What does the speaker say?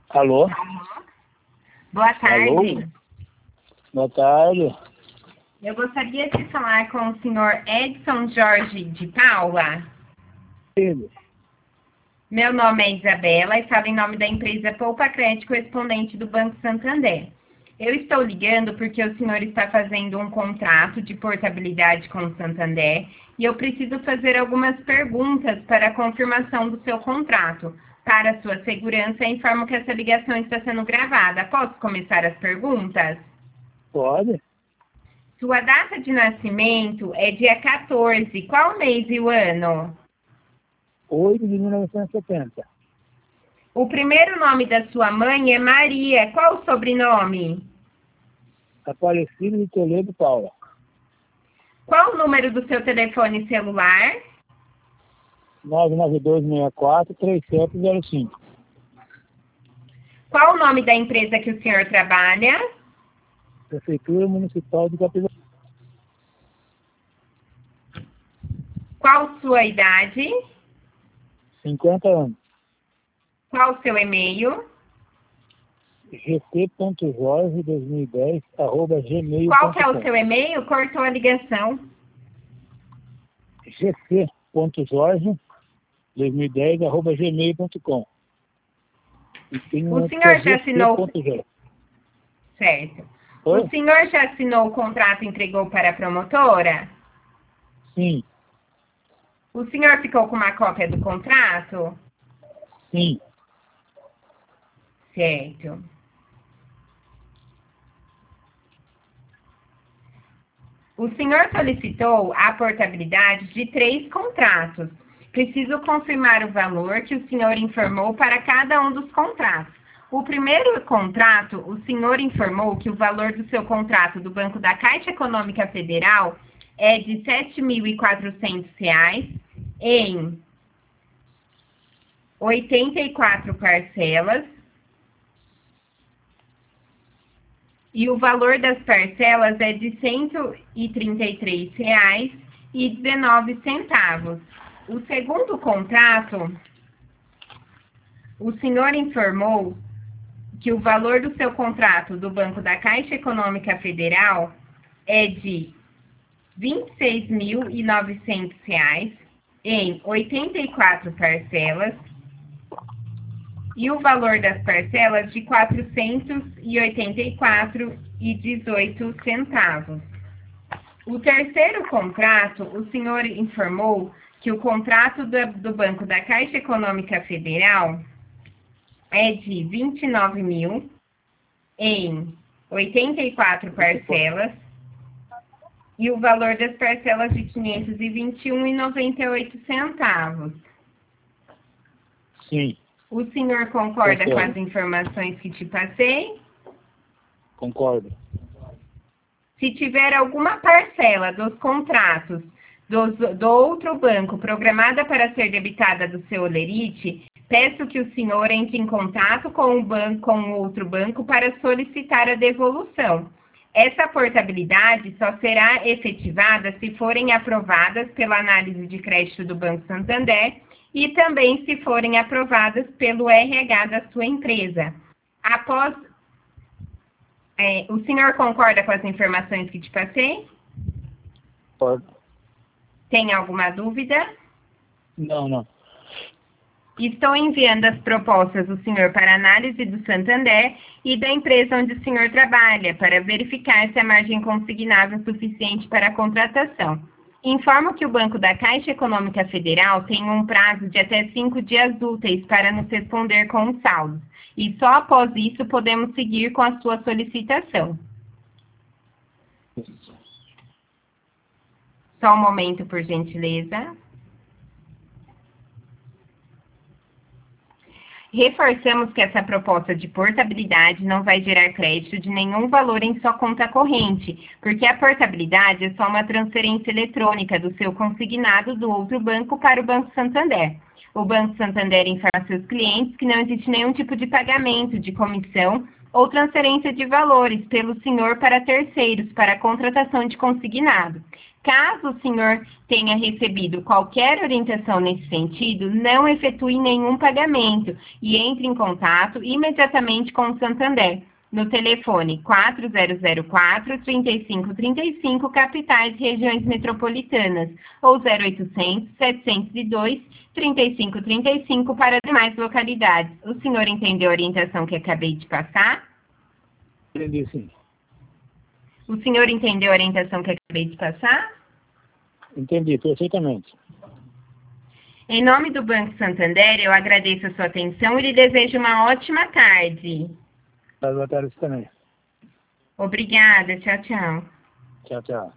Alô? Boa tarde. Alô? Boa tarde. Eu gostaria de falar com o senhor Edson Jorge de Paula. Sim. Meu nome é Isabela e falo em nome da empresa Poupa Crédito, correspondente do Banco Santander. Eu estou ligando porque o senhor está fazendo um contrato de portabilidade com o Santander e eu preciso fazer algumas perguntas para a confirmação do seu contrato. Para sua segurança, informo que essa ligação está sendo gravada. Posso começar as perguntas? Pode? Sua data de nascimento é dia 14. Qual mês e o ano? 8 de 1970. O primeiro nome da sua mãe é Maria. Qual o sobrenome? Aparecido de Toledo, Paula. Qual o número do seu telefone celular? 99264-3705. Qual o nome da empresa que o senhor trabalha? Prefeitura Municipal de Capitão. Qual sua idade? 50 anos. Qual o seu e-mail? gc.jorge2010@gmail.com. Qual que é o seu e-mail? Cortou a ligação. gc.jorge2010@gmail.com. E tem O senhor já assinou... gc.jorge. Certo. Oi? O senhor já assinou o contrato e entregou para a promotora? Sim, O senhor ficou com uma cópia do contrato? sim. Certo. O senhor solicitou a portabilidade de 3 contratos. Preciso confirmar o valor que o senhor informou para cada um dos contratos. O primeiro contrato, o senhor informou que o valor do seu contrato do Banco da Caixa Econômica Federal é de R$ 7.400 em 84 parcelas. E o valor das parcelas é de R$ 133,19. O segundo contrato, o senhor informou que o valor do seu contrato do Banco da Caixa Econômica Federal é de R$ 26.900 em 84 parcelas. E o valor das parcelas de R$ 484,18. O terceiro contrato, o senhor informou que o contrato do Banco da Caixa Econômica Federal é de R$ 29.000 em 84 parcelas e o valor das parcelas de R$ 521,98. Sim, O senhor concorda Concordo. com as informações que te passei? concordo. Se tiver alguma parcela dos contratos do outro banco programada para ser debitada do seu Olerite, peço que o senhor entre em contato com o outro banco para solicitar a devolução. Essa portabilidade só será efetivada se forem aprovadas pela análise de crédito do Banco Santander e também se forem aprovadas pelo RH da sua empresa. O senhor concorda com as informações que te passei? Concordo. Tem alguma dúvida? Não. Estou enviando as propostas do senhor para análise do Santander e da empresa onde o senhor trabalha, para verificar se a margem consignável é suficiente para a contratação. Informo que o Banco da Caixa Econômica Federal tem um prazo de até 5 dias úteis para nos responder com os saldos, e só após isso podemos seguir com a sua solicitação. Só um momento, por gentileza. Reforçamos que essa proposta de portabilidade não vai gerar crédito de nenhum valor em sua conta corrente, porque a portabilidade é só uma transferência eletrônica do seu consignado do outro banco para o Banco Santander. O Banco Santander informa seus clientes que não existe nenhum tipo de pagamento de comissão ou transferência de valores pelo senhor para terceiros para contratação de consignado. Caso o senhor tenha recebido qualquer orientação nesse sentido, não efetue nenhum pagamento e entre em contato imediatamente com o Santander, no telefone 4004-3535, capitais e regiões metropolitanas, ou 0800-702-3535 para demais localidades. O senhor entendeu a orientação que acabei de passar? Entendi, sim. O senhor entendeu a orientação que acabei de passar? Entendi, perfeitamente. Em nome do Banco Santander, eu agradeço a sua atenção e lhe desejo uma ótima tarde. Boa tarde também. Obrigada, tchau, tchau. Tchau, tchau.